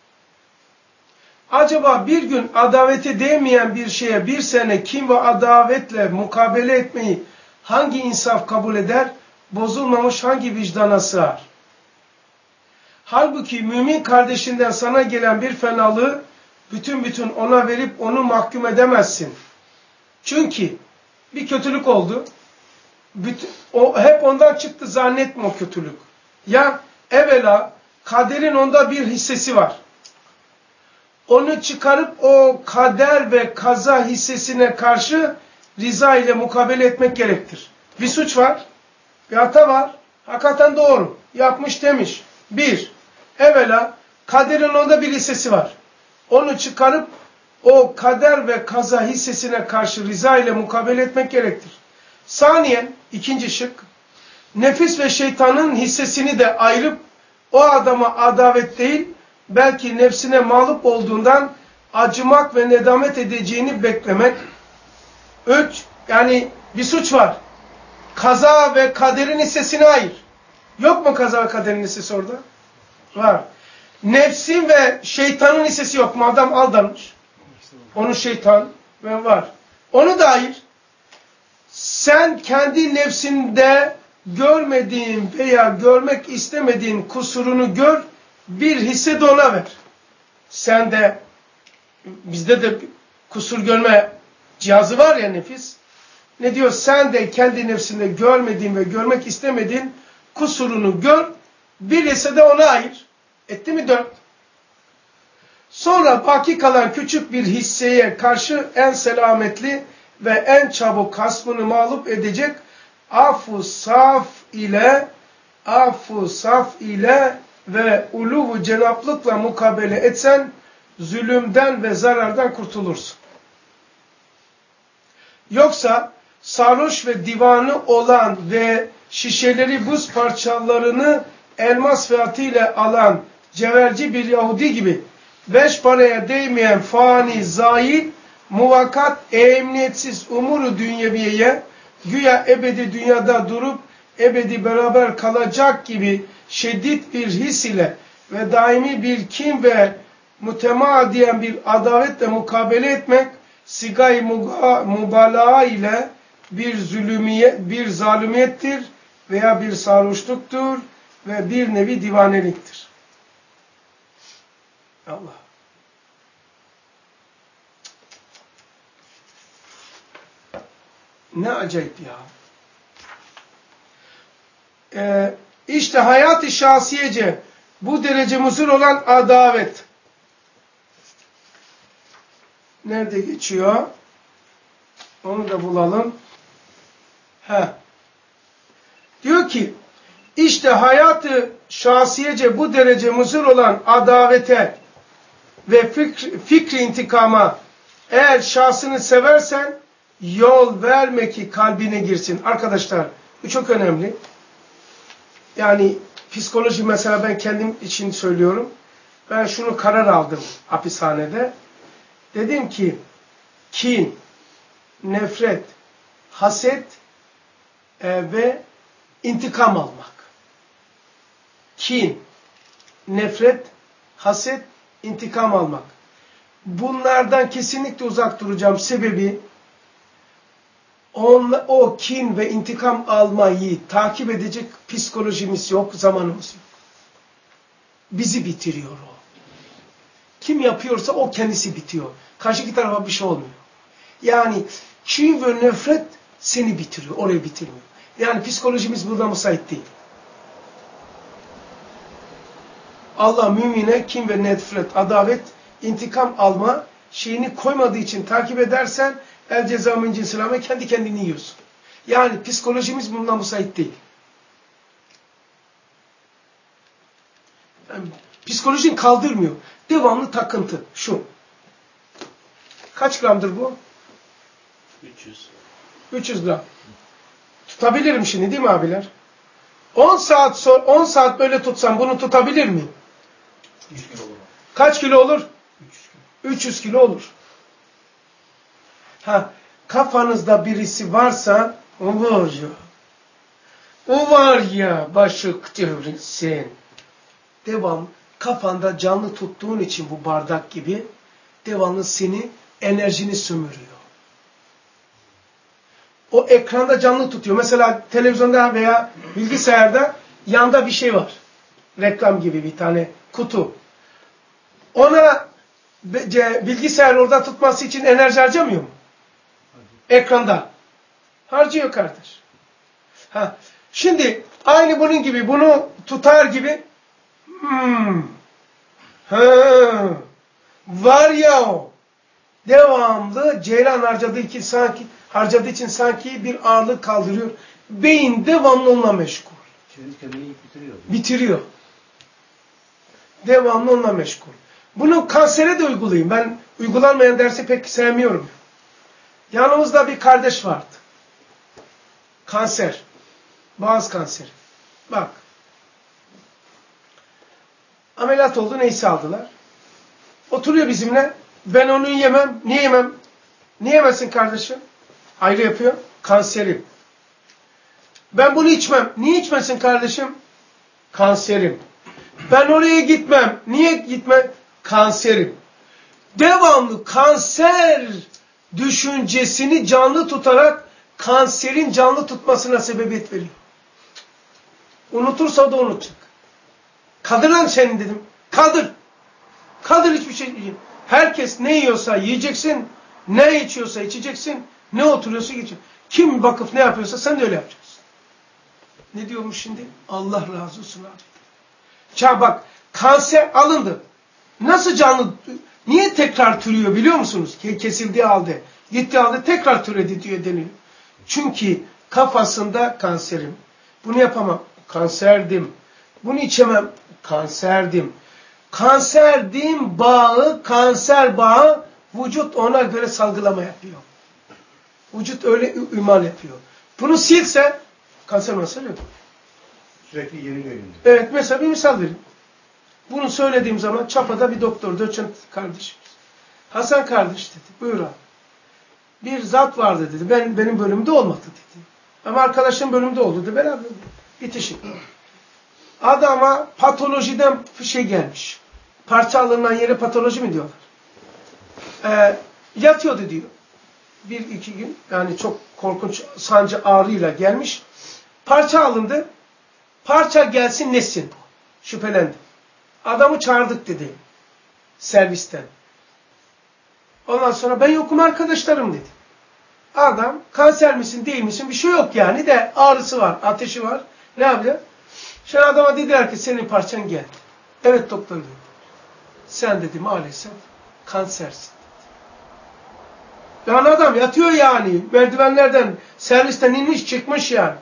acaba bir gün adavete değmeyen bir şeye bir sene kin ve adavetle mukabele etmeyi hangi insaf kabul eder? Bozulmamış hangi vicdana sığar? Halbuki mümin kardeşinden sana gelen bir fenalığı bütün bütün ona verip onu mahkum edemezsin. Çünkü bir kötülük oldu. Bütün, o hep ondan çıktı zannetme o kötülük. Ya evvela kaderin onda bir hissesi var. Onu çıkarıp o kader ve kaza hissesine karşı rıza ile mukabele etmek gerektir. Bir suç var, bir hata var, hakikaten doğru, yapmış demiş. Bir, evvela Kaderin onda bir hissesi var. Onu çıkarıp o kader ve kaza hissesine karşı rıza ile mukabele etmek gerektir. Saniyen, ikinci şık, nefis ve şeytanın hissesini de ayırıp o adama adavet değil, belki nefsine mağlup olduğundan acımak ve nedamet edeceğini beklemek. Üç, yani bir suç var. Kaza ve kaderin hissesini ayır. Yok mu kaza ve kaderin hissesi orada? Var. Nefsin ve şeytanın hissesi yok mu? Adam aldanmış. Onun şeytan ve var. Onu da ayır. Sen kendi nefsinde görmediğin veya görmek istemediğin kusurunu gör, bir hisse de ona ver. Sen de, bizde de kusur görme cihazı var ya nefis. Ne diyor? Sen de kendi nefsinde görmediğin ve görmek istemediğin kusurunu gör, bir hisse de ona ayır. Etti mi dört? Sonra baki kalan küçük bir hisseye karşı en selametli ve en çabuk hasmını mağlup edecek afu saf ile afu saf ile ve uluvu cenaplıkla mukabele etsen zulümden ve zarardan kurtulursun. Yoksa sarhoş ve divanı olan ve şişeleri buz parçalarını elmas fiyatıyla alan cevherci bir Yahudi gibi beş paraya değmeyen fani, zail, muvakkat, emniyetsiz umuru dünyeviyeye güya ebedi dünyada durup ebedi beraber kalacak gibi şiddet bir his ile ve daimi bir kin ve mütemadiyen bir adavetle mukabele etmek sigay mübalağa ile bir zulümiyet, bir zalimiyettir veya bir sarhoşluktur ve bir nevi divaneliktir. Allah. Ne acayip ya. Ee, işte hayat-ı şahsiyece bu derece muzur olan adavet. Nerede geçiyor? Onu da bulalım. He. Diyor ki, işte hayat-ı şahsiyece bu derece muzur olan adavete ve fikri, fikri intikama eğer şahsını seversen yol verme ki kalbine girsin. Arkadaşlar bu çok önemli. Yani psikoloji mesela ben kendim için söylüyorum. Ben şunu karar aldım hapishanede. Dedim ki kin, nefret, haset e, ve intikam almak. Kin, nefret, haset, intikam almak. Bunlardan kesinlikle uzak duracağım. Sebebi on, o kin ve intikam almayı takip edecek psikolojimiz yok, zamanımız yok. Bizi bitiriyor o. Kim yapıyorsa o kendisi bitiyor. Karşıki tarafa bir şey olmuyor. Yani kin ve nefret seni bitiriyor, orayı bitirmiyor. Yani psikolojimiz burada müsait değil. Allah mümine kin ve nefret, adavet, intikam alma şeyini koymadığı için takip edersen el ceza min cinsil amel, kendi kendini yiyorsun. Yani psikolojimiz bundan müsait değil. Yani psikolojin kaldırmıyor. Devamlı takıntı. Şu. Kaç gramdır bu? üç yüz. üç yüz gram. Tutabilirim şimdi değil mi abiler? on saat so on saat böyle tutsam bunu tutabilir miyim? üç kilo olur. Kaç kilo olur? üç yüz kilo. üç yüz kilo olur. Ha, kafanızda birisi varsa o var ya. O var ya başık devrilsin. Devam. Kafanda canlı tuttuğun için bu bardak gibi devamlı seni, enerjini sömürüyor. O ekranda canlı tutuyor. Mesela televizyonda veya bilgisayarda yanda bir şey var. Reklam gibi bir tane kutu. Ona bilgisayar orada tutması için enerji harcamıyor mu? Ekranda. Harcıyor kardeş. Ha. Şimdi aynı bunun gibi bunu tutar gibi hmm. ha. Var ya o devamlı ceylan harcadığı için sanki harcadığı için sanki bir ağırlık kaldırıyor. Beyin devamlı onunla meşgul. Kendi kendini bitiriyor. Bitiriyor. Devamlı onunla meşgul. Bunu kansere de uygulayayım. Ben uygulanmayan dersi pek sevmiyorum. Yanımızda bir kardeş vardı. Kanser. Boğaz kanseri. Bak. Ameliyat oldu, neyse aldılar. Oturuyor bizimle. Ben onu yemem. Niye yemem? Niye yemezsin kardeşim? Ayrı yapıyor. Kanserim. Ben bunu içmem. Niye içmesin kardeşim? Kanserim. Ben oraya gitmem. Niye gitmem? Kanserim. Devamlı kanser düşüncesini canlı tutarak kanserin canlı tutmasına sebebiyet veriyor. Unutursa o da unutacak. Kaldır lan seni dedim. Kaldır. Kaldır hiçbir şey. Herkes ne yiyorsa yiyeceksin. Ne içiyorsa içeceksin. Ne oturuyorsa geçeceksin. Kim bakıp ne yapıyorsa sen de öyle yapacaksın. Ne diyormuş şimdi? Allah razı olsun abi. Ya bak kanser alındı. Nasıl canlı? Niye tekrar türüyor biliyor musunuz? Kesildiği halde. Gittiği halde tekrar türedi diyor deniliyor. Çünkü kafasında kanserim. Bunu yapamam. Kanserdim. Bunu içemem. Kanserdim. Kanserdim bağı, kanser bağı vücut ona göre salgılama yapıyor. Vücut öyle imal yapıyor. Bunu silse kanser mesele yok. Sürekli yeniliyor. Evet mesela bir misal vereyim. Bunu söylediğim zaman Çapa'da bir doktor, doçent kardeşimiz. Hasan kardeş dedi. Buyur abi. Bir zat vardı dedi. Ben, benim bölümümde olmadı dedi. Ama arkadaşım bölümde oldu dedi. Beraber bitişik. Adama patolojiden bir şey gelmiş. Parça alınan yere patoloji mi diyorlar? Ee, yatıyordu diyor. Bir iki gün yani çok korkunç sancı ağrıyla gelmiş. Parça alındı. Parça gelsin nesin? Şüphelendi. Adamı çağırdık dedi. Servisten. Ondan sonra ben yokum arkadaşlarım dedi. Adam kanser misin değil misin bir şey yok yani de ağrısı var, ateşi var. Ne yapıyor? Şimdi adama dediler ki senin parçan geldi. Evet doktor dedi. Sen dedi maalesef kansersin dedi. Yani adam yatıyor yani. Merdivenlerden, servisten inmiş çıkmış yani.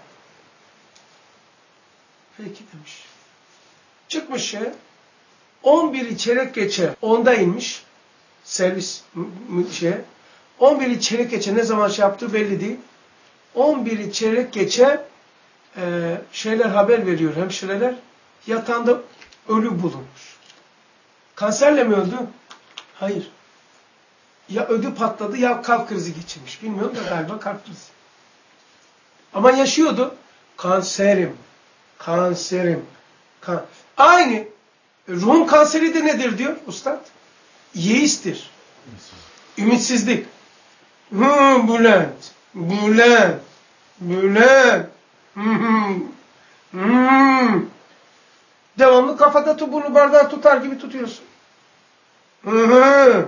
Peki demiş. Çıkmış ya. on biri çeyrek geçe onda inmiş. Servis şey. on biri çeyrek geçe ne zaman şey yaptığı belli değil. on biri çeyrek geçe e, şeyler haber veriyor hemşireler. Yatağında ölü bulunmuş. Kanserle mi öldü? Hayır. Ya ödü patladı ya kalp krizi geçirmiş. Bilmiyorum da galiba kalp krizi. Ama yaşıyordu. Kanserim. Kanserim. Kan Aynı. Ruhun kanseri de nedir diyor ustad? Yeistir. Ümitsizlik. Hı, Bülent. Bülent. Bülent. Hı, hı. Hı. Devamlı kafada tu bunu bardağı tutar gibi tutuyorsun. Hı hı.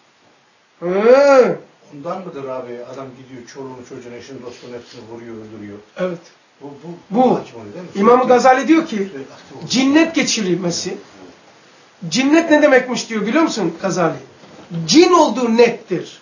Hı. Ondan mıdır abi adam gidiyor çoluğunu çocuğunu eşini dostunu hepsini vuruyor öldürüyor. Evet. Bu, bu, Bu oluyor, değil mi? İmam Gazali diyor ki cinnet geçirilmesi. Cinnet ne demekmiş diyor biliyor musun Gazali? Cin olduğu nettir.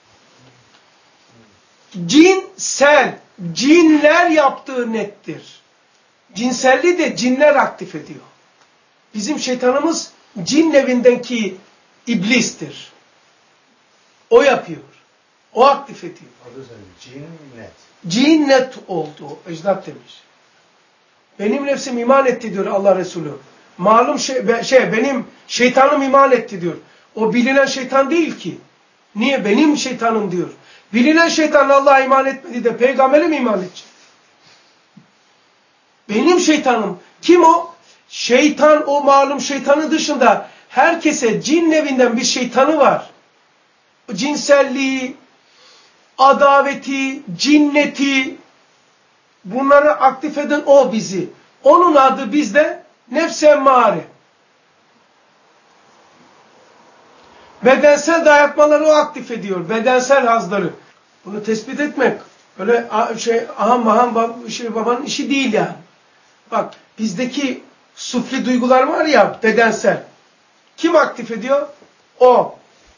Cinsel, cinler yaptığı nettir. Cinselliği de cinler aktif ediyor. Bizim şeytanımız cin evindeki iblistir. O yapıyor. O aktif ediyor. Adı sen cinnet. Cinnet oldu. Ecdat demiş. Benim nefsim iman etti diyor Allah Resulü. Malum şey, şey benim şeytanım iman etti diyor. O bilinen şeytan değil ki. Niye? Benim şeytanım diyor. Bilinen şeytan Allah'a iman etmedi de peygambere mi iman edecek? Benim şeytanım. Kim o? Şeytan o malum şeytanı dışında herkese cin evinden bir şeytanı var. Cinselliği, adaveti, cinneti bunları aktif eden o bizi. Onun adı bizde nefs-i emmare. Bedensel dayatmaları o aktif ediyor. Bedensel hazları. Bunu tespit etmek öyle şey aham aham şey, babanın işi değil yani. Bak bizdeki sufli duygular var ya bedensel. Kim aktif ediyor? O.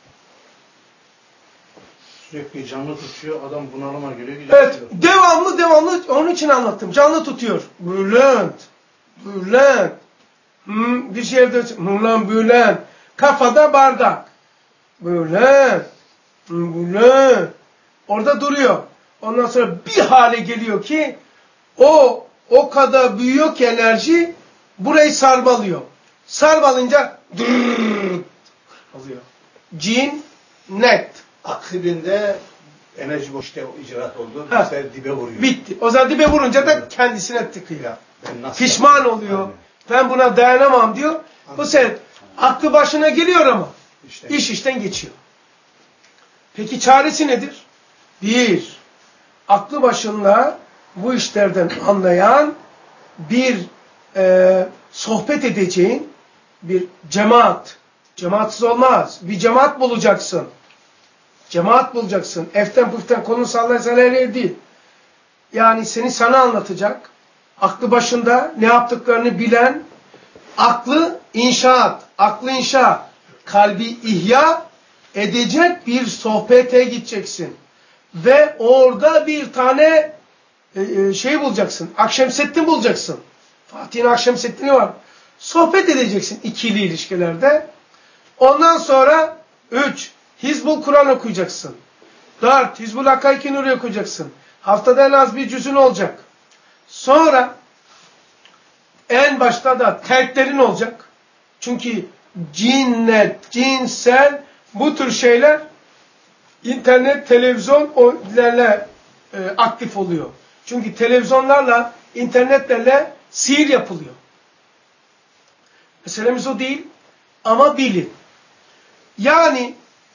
Sürekli canlı tutuyor adam bunalıma geliyor. Evet devamlı devamlı onun için anlattım. Canlı tutuyor. Bülent. Bülent. Hmm, bir yerde ulan böyle kafada bardak. Böyle. Böyle. Orada duruyor. Ondan sonra bir hale geliyor ki o o kadar büyüyor ki enerji burayı sarmalıyor. Sarmalınca dırrrr oluyor. Cin net. Akibinde enerji boşta icraat oldu. Ha. Bu sefer dibe vuruyor. Bitti. O zaman dibe vurunca da kendisine tıkıyor. Ben nasıl Pişman yaptım? oluyor. Aynen. Ben buna dayanamam diyor. Bu sefer aklı başına geliyor ama İşte. iş işten geçiyor. Peki çaresi nedir? Bir, aklı başında bu işlerden anlayan bir e, sohbet edeceğin bir cemaat. Cemaatsiz olmaz. Bir cemaat bulacaksın. Cemaat bulacaksın. Eften püften konu sallaya sallaya değil. Yani seni sana anlatacak. Aklı başında ne yaptıklarını bilen, aklı inşaat, aklı inşa, kalbi ihya edecek bir sohbete gideceksin. Ve orada bir tane e, şey bulacaksın. Akşemseddin bulacaksın. Fatih'in Akşemseddin'i var. Sohbet edeceksin ikili ilişkilerde. Ondan sonra üç, Hizbul Kur'an okuyacaksın. Dört, Hizbul Hakkaiki Nuri okuyacaksın. Haftada en az bir cüzün olacak. Sonra en başta da terklerin olacak. Çünkü cinnet, cinsel bu tür şeyler internet, televizyonlarla e, aktif oluyor. Çünkü televizyonlarla, internetlerle sihir yapılıyor. Meselemiz o değil ama bilin. Yani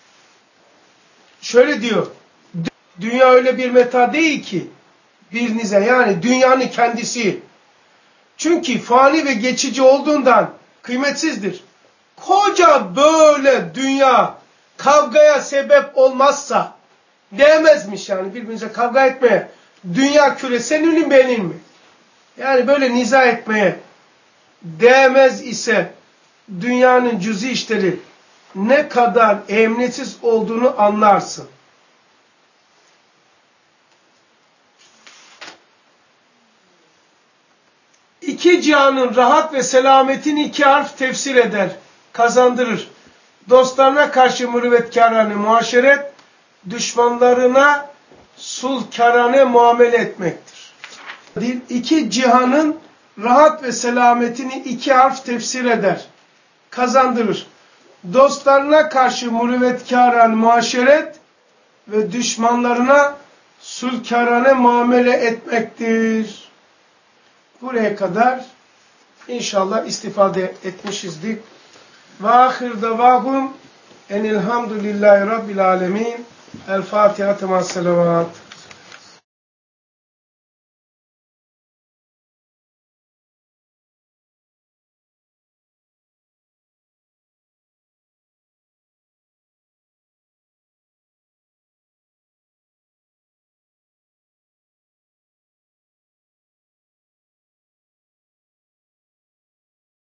şöyle diyor, dünya öyle bir meta değil ki bir nize, yani dünyanın kendisi. Çünkü fani ve geçici olduğundan kıymetsizdir. Koca böyle dünya kavgaya sebep olmazsa değmezmiş yani birbirimize kavga etmeye. Dünya küre senin mi benim mi? Yani böyle niza etmeye değmez ise dünyanın cüzi işleri ne kadar emniyetsiz olduğunu anlarsın. İki cihanın rahat ve selametini iki harf tefsir eder, kazandırır. Dostlarına karşı mürüvvetkârane muaşeret, düşmanlarına sulhkârane muamele etmektir. İki cihanın rahat ve selametini iki harf tefsir eder, kazandırır. Dostlarına karşı mürüvvetkârane muaşeret ve düşmanlarına sulhkârane muamele etmektir. Buraya kadar inşallah istifade etmişizdir. Ve ahir davahum enilhamdülillahi rabbil alemin. El Fatiha temas selavat.